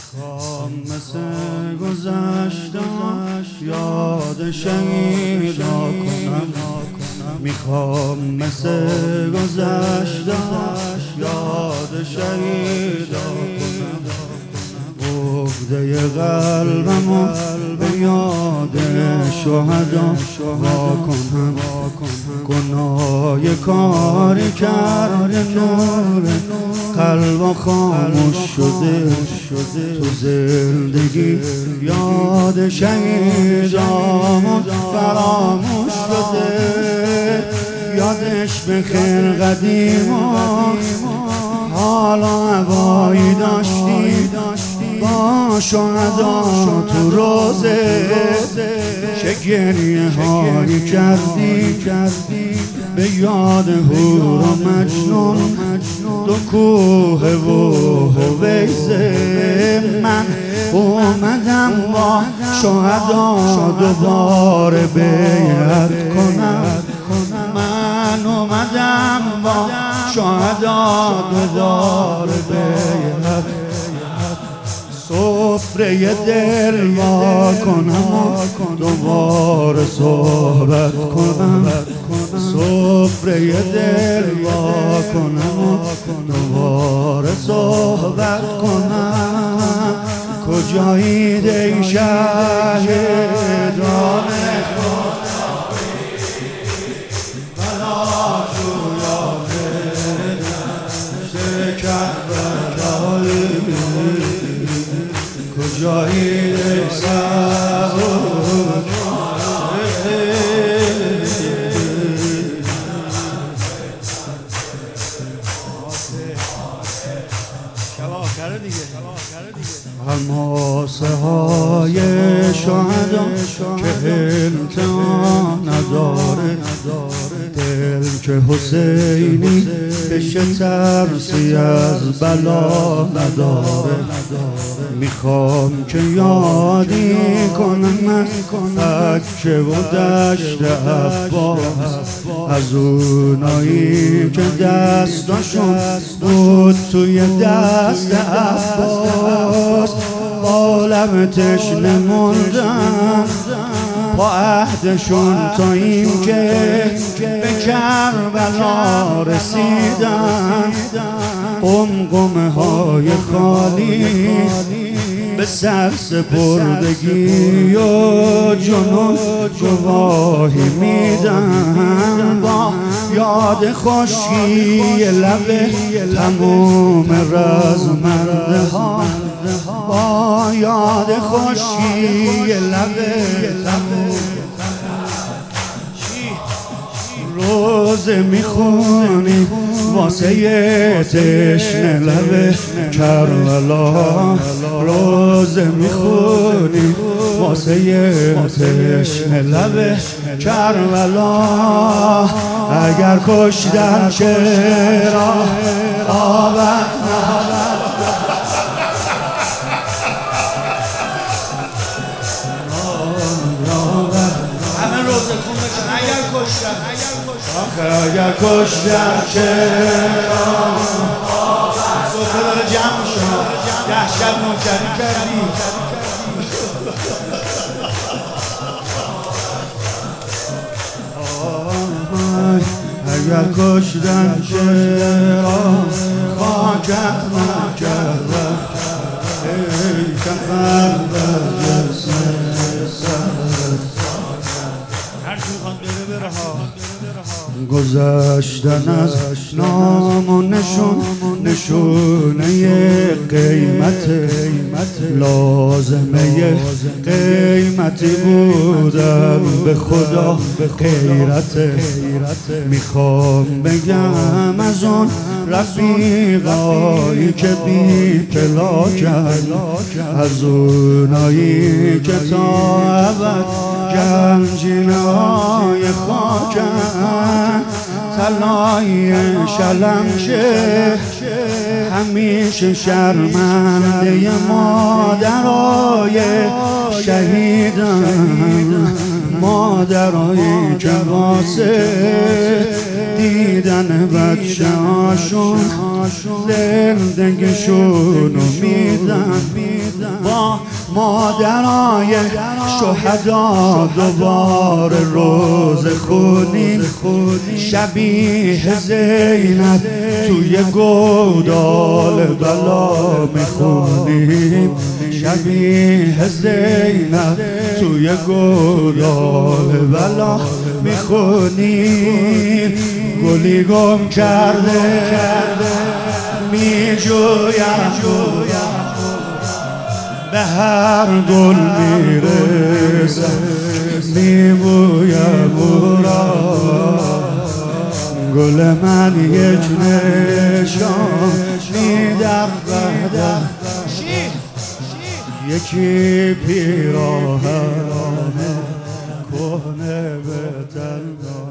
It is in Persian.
میخوام مثل گذشته‌اش یاد شهیدا کنم. میخوام مثل گذشته‌اش یاد شهیدا کنم. عقده قلبمو به یاد شهدا واکنم. گناه کاری کرده نور قلب خاموش شده. تو زندگی یاد شهیدامو فراموش شده. یادش بخیر قدیما حالا هوایی داشتی با شهدا تو روزه. چه گریه هایی کردی به یاد هور و مجنون دو کوه و هویزه. من اومدم با شهدا دوباره بیعت کنم. من اومدم با شهدا دوباره بیعت سفره دل وا کنم و دوباره صحبت کنم. سفره دل وا کنم و دوباره صحبت کنم. کجایید ای شهیدان خدایی بلا جویان دشت کربلایی. کجایید ای سبک حماسه های شهدا که امتحان نداره. دل که حسینی بشه ترسی از بلا نداره. میخوام که یادی کنم از تکه و دشت عباس. از اونایی که دستاشون بود توی دست عباس. با لب تشنه موندن با عهدشون تا این که به کربلا رسیدن. قمقمه های خالی به سر سپردگی و جنون گواهی میدن. با یاد خشکی لب تموم رزمنده ها. با یاد خشکی لب تموم روزه میخونی واسه تشنه لب کربلا. روزه میخونی واسه تشنه لب کربلا. اگر کشتن چرا آبت نهادن. همه روزه کن بشن اگر کشتن چرا صبح داره جمع شد 10 شب نوکری کردی. اگر کشتن چرا خاکت نکردم. ای کفن بر جسم گذشتن از نام و نشونه قیمت. لازمه قیمتی بودم به خدا غیرت. میخوام بگم از اون رفیقایی که بی پلاکن. از اونایی که تا ابد گنجینه های خاکن. طلای شلمچه همیشه شرمنده مادرای شهیدان. مادرایی که واسه دیدن بچه هاشون زندگیشونو میدن. مادرای شهدا دوباره روز خونین شبیه زینب توی گودال بلا میخونیم شبیه زینب توی گودال بلا میخونیم گلی گم کرده میجویم به هر گل میرسم میبویم او را گل من یک نشانی در قدم یکی پیراهن کهنه به تن